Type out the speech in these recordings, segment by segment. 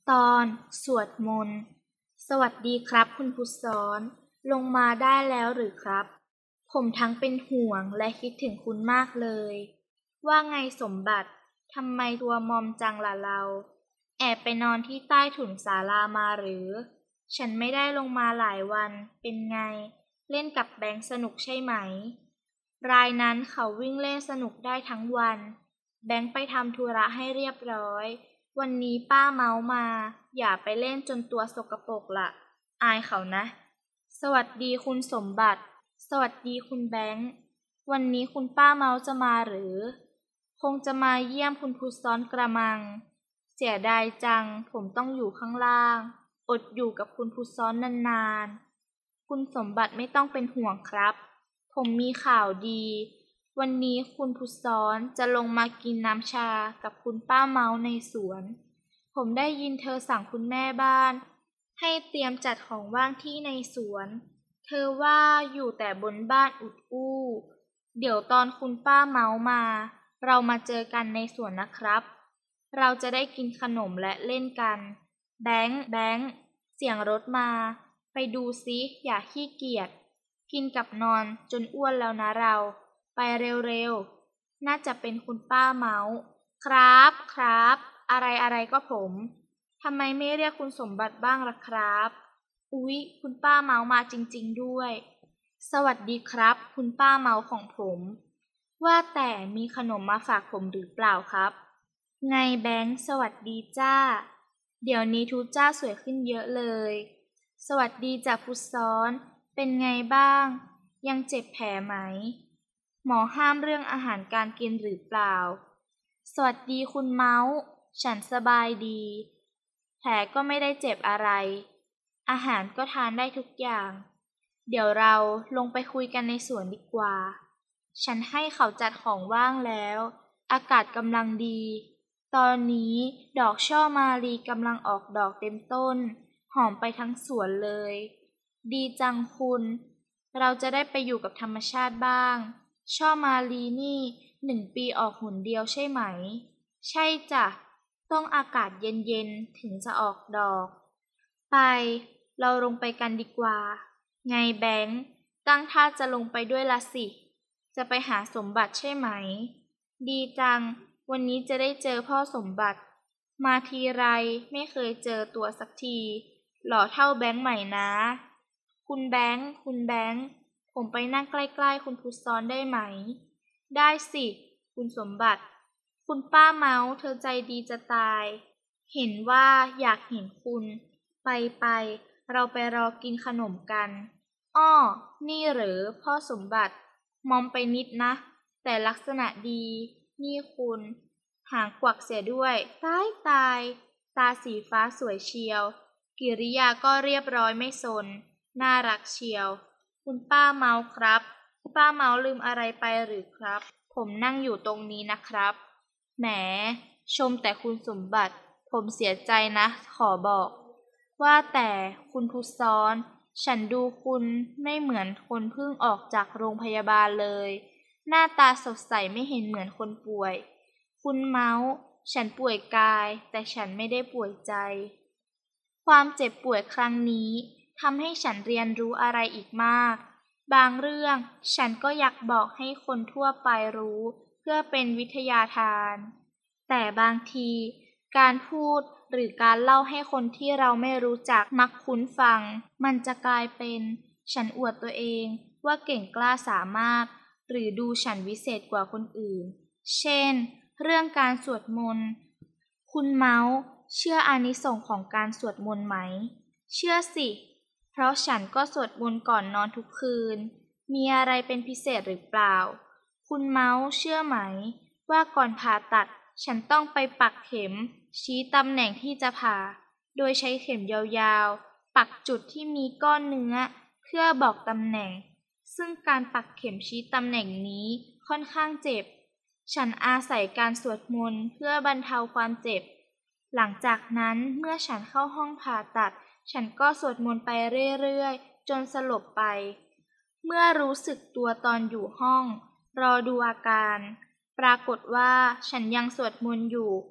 ตอนสวดมนต์สวัสดีครับคุณผู้สอนลงมาได้แล้วหรือครับผมทั้งเป็นห่วงและคิดถึงคุณมากเลยว่าไงสมบัติทำไมตัวมอมจังล่ะเราแอบไปนอนที่ใต้ถุนศาลามาหรือฉันไม่ได้ลงมาหลายวันเป็นไงเล่นกับแบงค์สนุกใช่ไหมรายนั้นเขาวิ่งเล่นสนุกได้ทั้งวันแบงค์ไปทำธุระให้เรียบร้อยวันนี้ป้าเมามาอย่าไปเล่นจนตัวสกปรกละอายเขานะสวัสดีคุณสมบัติสวัสดีคุณแบงค์วันนี้คุณป้าเมาจะมาหรือคงจะมาเยี่ยมคุณผู้ซ้อนกระมังเสียดายจังผมต้องอยู่ข้างล่างอดอยู่กับคุณผู้ซ้อนนานๆคุณสมบัติไม่ต้องเป็นห่วงครับผมมีข่าวดีวันนี้คุณผู้ซ้อนจะลงมากินน้ำชากับคุณป้าเมาในสวนผมได้ยินเธอสั่งคุณแม่บ้านให้เตรียมจัดของว่างที่ในสวนเธอว่าอยู่แต่บนบ้านอุดอู้เดี๋ยวตอนคุณป้าเมามาเรามาเจอกันในสวนนะครับเราจะได้กินขนมและเล่นกันแบงค์เสียงรถมาไปดูซิอย่าขี้เกียจกินกับนอนจนอ้วนแล้วนะเราไปเร็วๆน่าจะเป็นคุณป้าเมาครับอะไรก็ผมทำไมไม่เรียกคุณสมบัติบ้างล่ะครับอุ๊ยคุณป้าเมามาจริงๆด้วยสวัสดีครับคุณป้าเมาของผมว่าแต่มีขนมมาฝากผมหรือเปล่าครับไงแบงค์สวัสดีจ้าเดี๋ยวนี้ทูจ้าสวยขึ้นเยอะเลยสวัสดีจ้ะพุทธซ้อนเป็นไงบ้างยังเจ็บแผลไหมหมอห้ามเรื่องอาหารการกินหรือเปล่าสวัสดีคุณเมาส์ฉันสบายดีแผลก็ไม่ได้เจ็บอะไรอาหารก็ทานได้ทุกอย่างเดี๋ยวเราลงไปคุยกันในสวนดีกว่าฉันให้เขาจัดของว่างแล้วอากาศกำลังดีตอนนี้ดอกช่อมาลีกำลังออกดอกเต็มต้นหอมไปทั้งสวนเลยดีจังคุณเราจะได้ไปอยู่กับธรรมชาติบ้างช่อมาลีนี่1 ปีออกหนเดียวใช่ไหมใช่จ้ะต้องอากาศเย็นๆถึงจะออกดอกไปเราลงไปกันดีกว่าไงแบงค์ตั้งท่าจะลงไปด้วยละสิจะไปหาสมบัติใช่ไหมดีจังวันนี้จะได้เจอพ่อสมบัติมาทีไรไม่เคยเจอตัวสักทีหล่อเท่าแบงค์ใหม่นะคุณแบงค์ผมไปนั่งใกล้ๆคุณพุทธซ้อนได้ไหมได้สิคุณสมบัติคุณป้าเมาเธอใจดีจะตายเห็นว่าอยากเห็นคุณไปเราไปรอกินขนมกันอ้อนี่เหรอพ่อสมบัติมอมไปนิดนะแต่ลักษณะดีนี่คุณหางกวักเสียด้วยตายตาสีฟ้าสวยเชียวกิริยาก็เรียบร้อยไม่สนน่ารักเชียวคุณป้าเมาครับคุณป้าเมาลืมอะไรไปหรือครับผมนั่งอยู่ตรงนี้นะครับแหมชมแต่คุณสมบัติผมเสียใจนะขอบอกว่าแต่คุณพุทธซ้อนฉันดูคุณไม่เหมือนคนเพิ่งออกจากโรงพยาบาลเลยหน้าตาสดใสไม่เห็นเหมือนคนป่วยคุณเมาส์ฉันป่วยกายแต่ฉันไม่ได้ป่วยใจความเจ็บป่วยครั้งนี้ทำให้ฉันเรียนรู้อะไรอีกมากบางเรื่องฉันก็อยากบอกให้คนทั่วไปรู้เพื่อเป็นวิทยาทานแต่บางทีการพูดหรือการเล่าให้คนที่เราไม่รู้จักมักคุ้นฟังมันจะกลายเป็นฉันอวดตัวเองว่าเก่งกล้าสามารถหรือดูฉันวิเศษกว่าคนอื่นเช่นเรื่องการสวดมนต์คุณเมาส์เชื่ออานิสงส์ของการสวดมนต์ไหมเชื่อสิเพราะฉันก็สวดมนต์ก่อนนอนทุกคืนมีอะไรเป็นพิเศษหรือเปล่าคุณเมาส์เชื่อไหมว่าก่อนผ่าตัดฉันต้องไปปักเข็มชี้ตำแหน่งที่จะผ่าโดยใช้เข็มยาวๆปักจุดที่มีก้อนเนื้อเพื่อบอกตำแหน่งซึ่งการปักเข็มชี้ตำแหน่งนี้ค่อนข้างเจ็บฉันอาศัยการสวดมนต์เพื่อบรรเทาความเจ็บหลังจากนั้นเมื่อฉันเข้าห้องผ่าตัดฉันก็สวดมนต์ไปเรื่อยๆจนสลบไปเมื่อรู้สึกตัวตอนอยู่ห้องรอดูอาการปรากฏว่าฉันยังสวดมนต์อยู่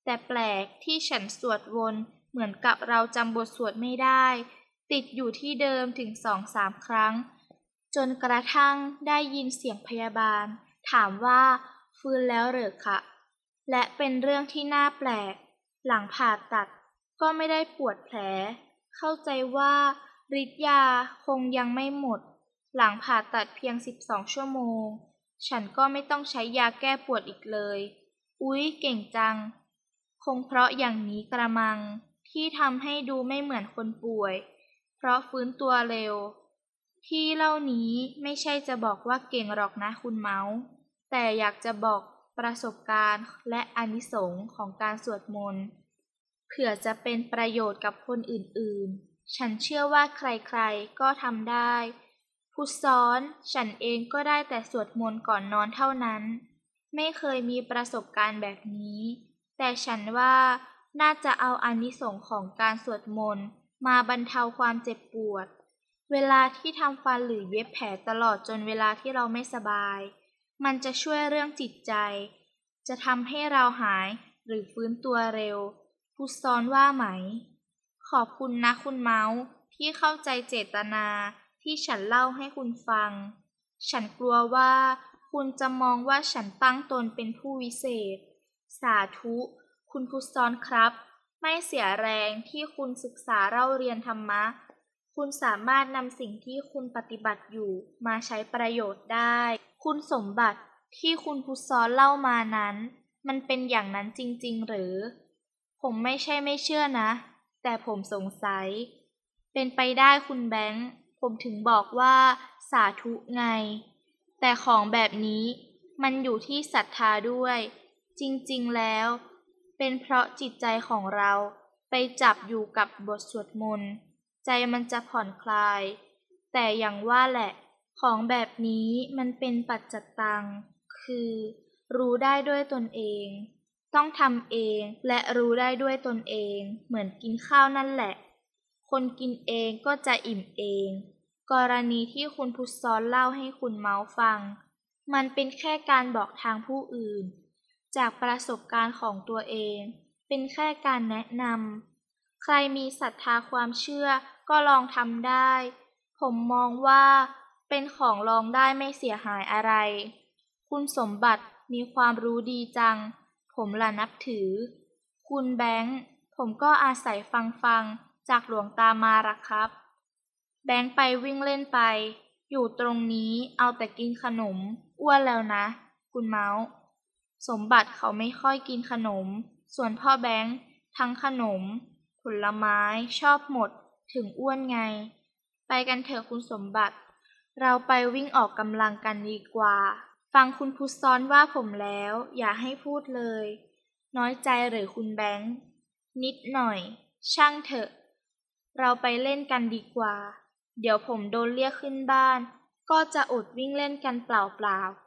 แต่แปลกที่ฉันสวดวนเหมือนกับเราจำบทสวดไม่ได้ติดอยู่ที่เดิมถึง2-3 ครั้งจนกระทั่งได้ยินเสียงพยาบาลถามว่าฟื้นแล้วเหรอคะและเป็นเรื่องที่น่าแปลกหลังผ่าตัดก็ไม่ได้ปวดแผลเข้าใจว่าฤทธิ์ยาคงยังไม่หมดหลังผ่าตัดเพียง12 ชั่วโมงฉันก็ไม่ต้องใช้ยาแก้ปวดอีกเลยอุ๊ยเก่งจังคงเพราะอย่างนี้กระมังที่ทำให้ดูไม่เหมือนคนป่วยเพราะฟื้นตัวเร็วที่เล่านี้ไม่ใช่จะบอกว่าเก่งหรอกนะคุณเมาส์แต่อยากจะบอกประสบการณ์และอานิสงส์ของการสวดมนต์เผื่อจะเป็นประโยชน์กับคนอื่นๆฉันเชื่อว่าใครๆก็ทำได้ผู้ซ้อนฉันเองก็ได้แต่สวดมนต์ก่อนนอนเท่านั้นไม่เคยมีประสบการณ์แบบนี้แต่ฉันว่าน่าจะเอาอานิสงส์ของการสวดมนต์มาบรรเทาความเจ็บปวดเวลาที่ทำฟันหรือเย็บแผลตลอดจนเวลาที่เราไม่สบายมันจะช่วยเรื่องจิตใจจะทำให้เราหายหรือฟื้นตัวเร็วผู้ซ้อนว่าไหมขอบคุณนะคุณเมาส์ที่เข้าใจเจตนาที่ฉันเล่าให้คุณฟังฉันกลัวว่าคุณจะมองว่าฉันตั้งตนเป็นผู้วิเศษสาธุคุณผู้ซ้อนครับไม่เสียแรงที่คุณศึกษาเล่าเรียนธรรมะคุณสามารถนำสิ่งที่คุณปฏิบัติอยู่มาใช้ประโยชน์ได้คุณสมบัติที่คุณผู้ซ้อนเล่ามานั้นมันเป็นอย่างนั้นจริงๆหรือผมไม่ใช่ไม่เชื่อนะแต่ผมสงสัยเป็นไปได้คุณแบงค์ผมถึงบอกว่าสาธุไงแต่ของแบบนี้มันอยู่ที่ศรัทธาด้วยจริงๆแล้วเป็นเพราะจิตใจของเราไปจับอยู่กับบทสวดมนต์ใจมันจะผ่อนคลายแต่อย่างว่าแหละของแบบนี้มันเป็นปัจจตังคือรู้ได้ด้วยตนเองต้องทำเองและรู้ได้ด้วยตนเองเหมือนกินข้าวนั่นแหละคนกินเองก็จะอิ่มเองกรณีที่คุณพุทธซ้อนเล่าให้คุณเมาส์ฟังมันเป็นแค่การบอกทางผู้อื่นจากประสบการณ์ของตัวเองเป็นแค่การแนะนำใครมีศรัทธาความเชื่อก็ลองทำได้ผมมองว่าเป็นของลองได้ไม่เสียหายอะไรคุณสมบัติมีความรู้ดีจังผมล่ะนับถือคุณแบงค์ผมก็อาศัยฟังจากหลวงตามาละครับแบงค์ไปวิ่งเล่นไปอยู่ตรงนี้เอาแต่กินขนมอ้วนแล้วนะคุณเมาส์สมบัติเขาไม่ค่อยกินขนมส่วนพ่อแบงค์ทั้งขนมผลไม้ชอบหมดถึงอ้วนไงไปกันเถอะคุณสมบัติเราไปวิ่งออกกำลังกันดีกว่าฟังคุณพุทธซ้อนว่าผมแล้วอย่าให้พูดเลยน้อยใจหรือคุณแบงค์นิดหน่อยช่างเถอะเราไปเล่นกันดีกว่าเดี๋ยวผมโดนเรียกขึ้นบ้านก็จะอดวิ่งเล่นกันเปล่าๆ